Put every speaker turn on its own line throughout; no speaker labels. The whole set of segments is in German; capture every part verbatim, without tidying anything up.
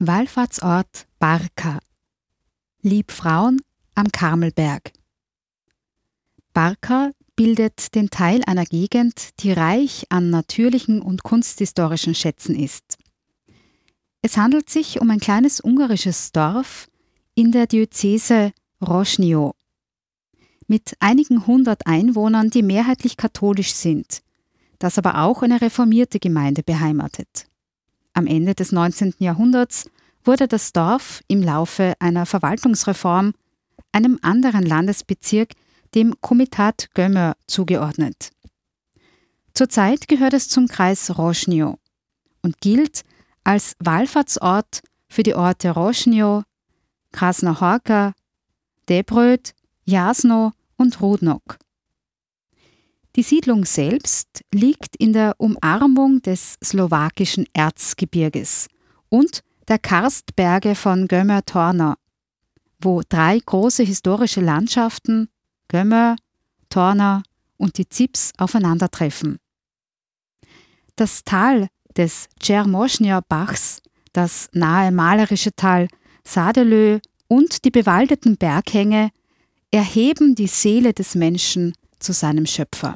Wallfahrtsort Barka. Liebfrauen am Karmelberg. Barka bildet den Teil einer Gegend, die reich an natürlichen und kunsthistorischen Schätzen ist. Es handelt sich um ein kleines ungarisches Dorf in der Diözese Roșnio mit einigen hundert Einwohnern, die mehrheitlich katholisch sind, das aber auch eine reformierte Gemeinde beheimatet. Am Ende des neunzehnten Jahrhunderts wurde das Dorf im Laufe einer Verwaltungsreform einem anderen Landesbezirk, dem Komitat Gömör, zugeordnet. Zurzeit gehört es zum Kreis Roșnio und gilt als Wallfahrtsort für die Orte Roșnio, Krasna Horka, Debröd, Jasno und Rudnok. Die Siedlung selbst liegt in der Umarmung des slowakischen Erzgebirges und der Karstberge von Gömör-Torna, wo drei große historische Landschaften, Gömör, Torna und die Zips, aufeinandertreffen. Das Tal des Čermošnja-Bachs, das nahe malerische Tal Sadelö und die bewaldeten Berghänge erheben die Seele des Menschen zu seinem Schöpfer.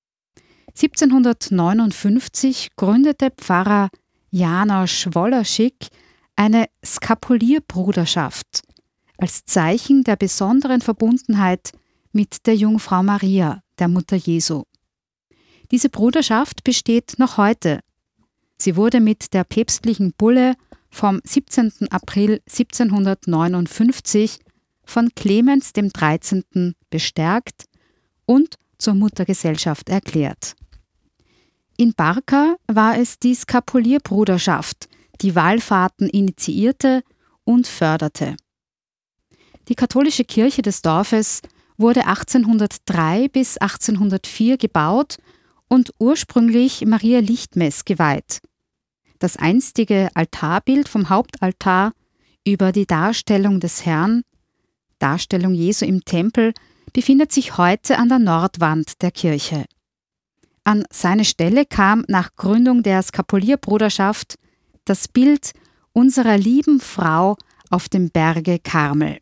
siebzehnhundertneunundfünfzig gründete Pfarrer János Wolaschik eine Skapulierbruderschaft als Zeichen der besonderen Verbundenheit mit der Jungfrau Maria, der Mutter Jesu. Diese Bruderschaft besteht noch heute. Sie wurde mit der päpstlichen Bulle vom siebzehnten April siebzehnhundertneunundfünfzig von Clemens dem dreizehnten bestärkt und zur Muttergesellschaft erklärt. In Barka war es die Skapulierbruderschaft, die Wallfahrten initiierte und förderte. Die katholische Kirche des Dorfes wurde achtzehnhundertdrei bis achtzehnhundertvier gebaut und ursprünglich Maria Lichtmess geweiht. Das einstige Altarbild vom Hauptaltar über die Darstellung des Herrn, Darstellung Jesu im Tempel, befindet sich heute an der Nordwand der Kirche. An seine Stelle kam nach Gründung der Skapulierbruderschaft das Bild unserer lieben Frau auf dem Berge Karmel.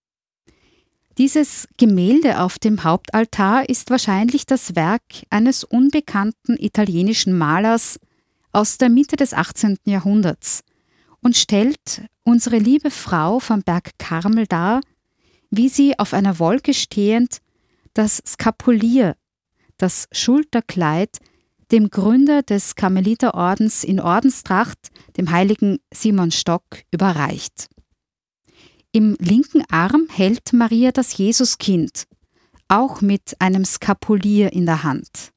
Dieses Gemälde auf dem Hauptaltar ist wahrscheinlich das Werk eines unbekannten italienischen Malers aus der Mitte des achtzehnten Jahrhunderts und stellt unsere liebe Frau vom Berg Karmel dar, wie sie auf einer Wolke stehend das Skapulier, das Schulterkleid, dem Gründer des Karmeliterordens in Ordenstracht, dem heiligen Simon Stock, überreicht. Im linken Arm hält Maria das Jesuskind, auch mit einem Skapulier in der Hand.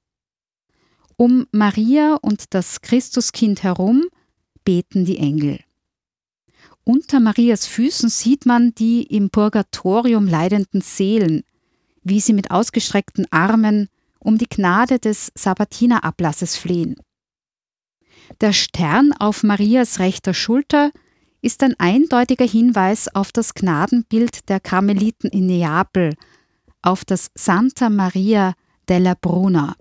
Um Maria und das Christuskind herum beten die Engel. Unter Marias Füßen sieht man die im Purgatorium leidenden Seelen, wie sie mit ausgestreckten Armen um die Gnade des Sabbatinierablasses flehen. Der Stern auf Marias rechter Schulter ist ein eindeutiger Hinweis auf das Gnadenbild der Karmeliten in Neapel, auf das Santa Maria della Bruna.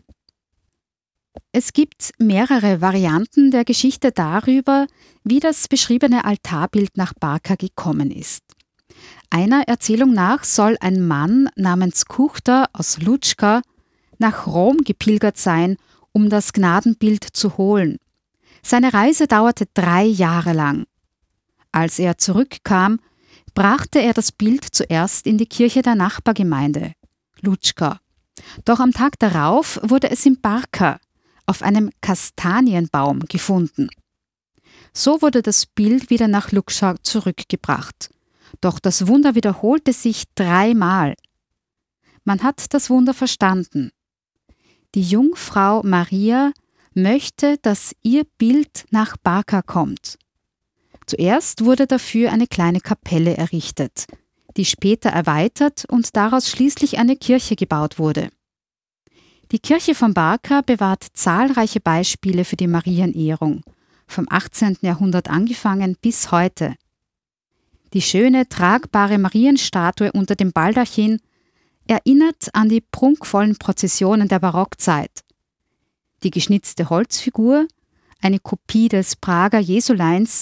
Es gibt mehrere Varianten der Geschichte darüber, wie das beschriebene Altarbild nach Barka gekommen ist. Einer Erzählung nach soll ein Mann namens Kuchter aus Lucca nach Rom gepilgert sein, um das Gnadenbild zu holen. Seine Reise dauerte drei Jahre lang. Als er zurückkam, brachte er das Bild zuerst in die Kirche der Nachbargemeinde, Lucca. Doch am Tag darauf wurde es in Barka auf einem Kastanienbaum gefunden. So wurde das Bild wieder nach Lucca zurückgebracht. Doch das Wunder wiederholte sich dreimal. Man hat das Wunder verstanden. Die Jungfrau Maria möchte, dass ihr Bild nach Barka kommt. Zuerst wurde dafür eine kleine Kapelle errichtet, die später erweitert und daraus schließlich eine Kirche gebaut wurde. Die Kirche von Barka bewahrt zahlreiche Beispiele für die Marienehrung, vom achtzehnten Jahrhundert angefangen bis heute. Die schöne, tragbare Marienstatue unter dem Baldachin erinnert an die prunkvollen Prozessionen der Barockzeit. Die geschnitzte Holzfigur, eine Kopie des Prager Jesuleins,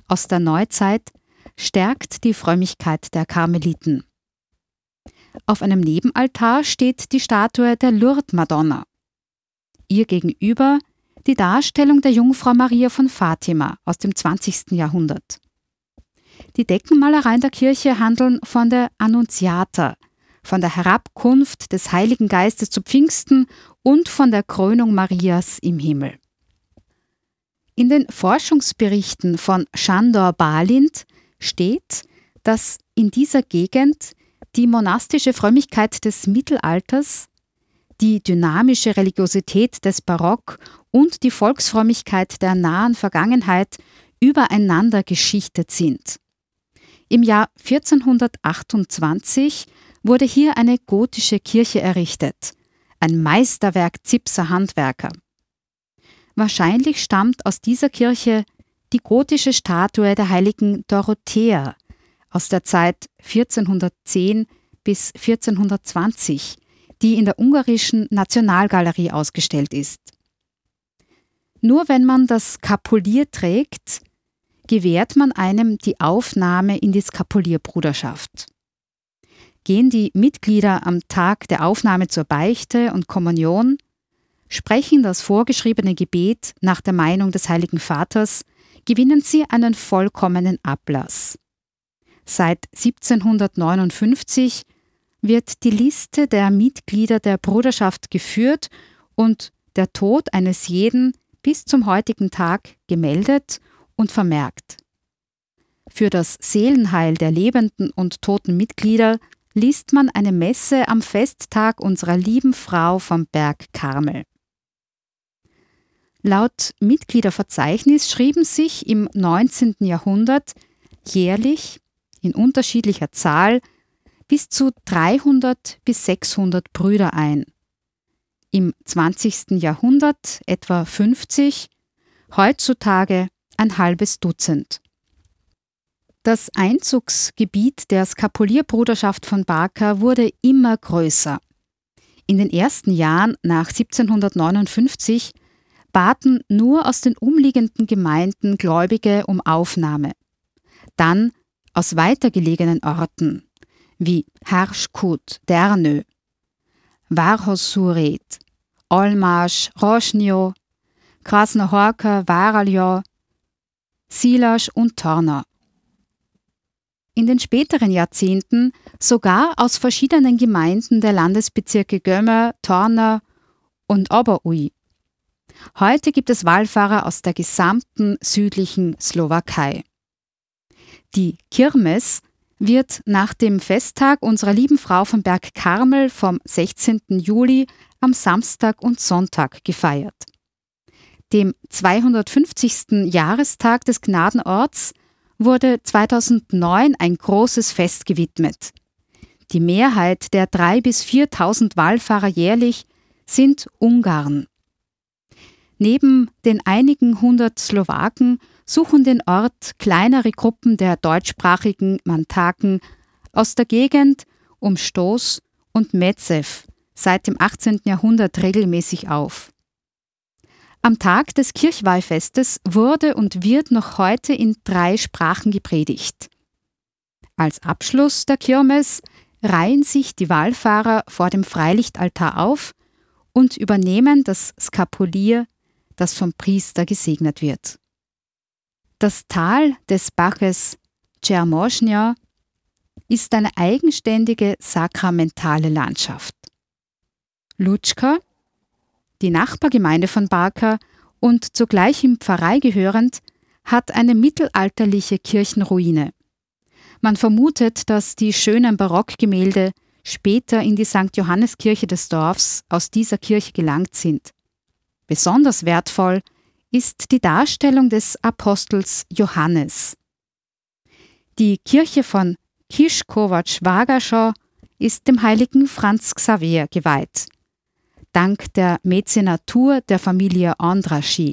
aus der Neuzeit stärkt die Frömmigkeit der Karmeliten. Auf einem Nebenaltar steht die Statue der Lourdes-Madonna. Ihr gegenüber die Darstellung der Jungfrau Maria von Fatima aus dem zwanzigsten Jahrhundert. Die Deckenmalereien der Kirche handeln von der Annunziata, von der Herabkunft des Heiligen Geistes zu Pfingsten und von der Krönung Marias im Himmel. In den Forschungsberichten von Sándor Bálint steht, dass in dieser Gegend die monastische Frömmigkeit des Mittelalters, die dynamische Religiosität des Barock und die Volksfrömmigkeit der nahen Vergangenheit übereinander geschichtet sind. Im Jahr vierzehnhundertachtundzwanzig wurde hier eine gotische Kirche errichtet, ein Meisterwerk Zipser Handwerker. Wahrscheinlich stammt aus dieser Kirche die gotische Statue der heiligen Dorothea aus der Zeit vierzehnhundertzehn bis vierzehnhundertzwanzig, die in der ungarischen Nationalgalerie ausgestellt ist. Nur wenn man das Skapulier trägt, gewährt man einem die Aufnahme in die Skapulierbruderschaft. Gehen die Mitglieder am Tag der Aufnahme zur Beichte und Kommunion, sprechen das vorgeschriebene Gebet nach der Meinung des Heiligen Vaters, gewinnen sie einen vollkommenen Ablass. Seit siebzehnhundertneunundfünfzig wird die Liste der Mitglieder der Bruderschaft geführt und der Tod eines jeden bis zum heutigen Tag gemeldet und vermerkt. Für das Seelenheil der lebenden und toten Mitglieder liest man eine Messe am Festtag unserer lieben Frau vom Berg Karmel. Laut Mitgliederverzeichnis schrieben sich im neunzehnten Jahrhundert jährlich in unterschiedlicher Zahl bis zu dreihundert bis sechshundert Brüder ein. Im zwanzigsten Jahrhundert etwa fünfzig, heutzutage ein halbes Dutzend. Das Einzugsgebiet der Skapulierbruderschaft von Barker wurde immer größer. In den ersten Jahren nach siebzehnhundertneunundfünfzig baten nur aus den umliegenden Gemeinden Gläubige um Aufnahme. Dann aus weitergelegenen Orten wie Härskut, Dernö, Városújhét, Olmás, Rozsnyó, Krasnohorka, Váralja, Szilas und Torna. In den späteren Jahrzehnten sogar aus verschiedenen Gemeinden der Landesbezirke Gömör, Torna und Oberúj. Heute gibt es Wallfahrer aus der gesamten südlichen Slowakei. Die Kirmes wird nach dem Festtag unserer lieben Frau vom Berg Karmel vom sechzehnten Juli am Samstag und Sonntag gefeiert. Dem zweihundertfünfzigsten Jahrestag des Gnadenorts wurde zweitausendneun ein großes Fest gewidmet. Die Mehrheit der dreitausend bis viertausend Wallfahrer jährlich sind Ungarn. Neben den einigen hundert Slowaken suchen den Ort kleinere Gruppen der deutschsprachigen Mantaken aus der Gegend um Stoß und Metzew seit dem achtzehnten Jahrhundert regelmäßig auf. Am Tag des Kirchweihfestes wurde und wird noch heute in drei Sprachen gepredigt. Als Abschluss der Kirmes reihen sich die Wallfahrer vor dem Freilichtaltar auf und übernehmen das Skapulier, das vom Priester gesegnet wird. Das Tal des Baches Čermožňa ist eine eigenständige sakramentale Landschaft. Lučka, die Nachbargemeinde von Barker und zur gleichen Pfarrei gehörend, hat eine mittelalterliche Kirchenruine. Man vermutet, dass die schönen Barockgemälde später in die Sankt Johanneskirche des Dorfs aus dieser Kirche gelangt sind. Besonders wertvoll ist die Darstellung des Apostels Johannes. Die Kirche von Kiszkowac-Vágascha ist dem heiligen Franz Xaver geweiht, dank der Mäzenatur der Familie Andrassy.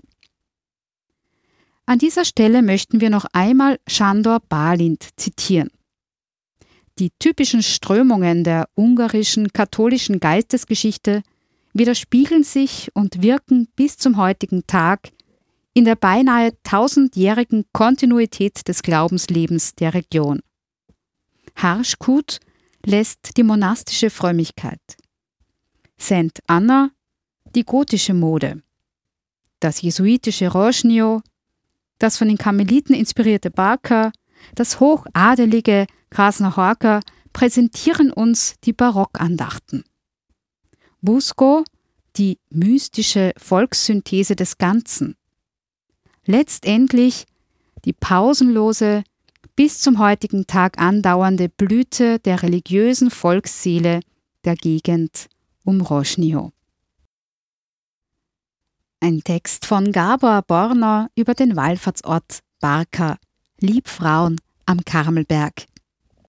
An dieser Stelle möchten wir noch einmal Sándor Bálint zitieren. Die typischen Strömungen der ungarischen katholischen Geistesgeschichte widerspiegeln sich und wirken bis zum heutigen Tag in der beinahe tausendjährigen Kontinuität des Glaubenslebens der Region. Harschkut lässt die monastische Frömmigkeit. Saint Anna die gotische Mode. Das jesuitische Rožňo, das von den Karmeliten inspirierte Barker, das hochadelige Krásna-Horka präsentieren uns die Barockandachten. Busko die mystische Volkssynthese des Ganzen. Letztendlich die pausenlose, bis zum heutigen Tag andauernde Blüte der religiösen Volksseele der Gegend um Rožňo. Ein Text von Gábor Borner über den Wallfahrtsort Barka, Liebfrauen am Karmelberg.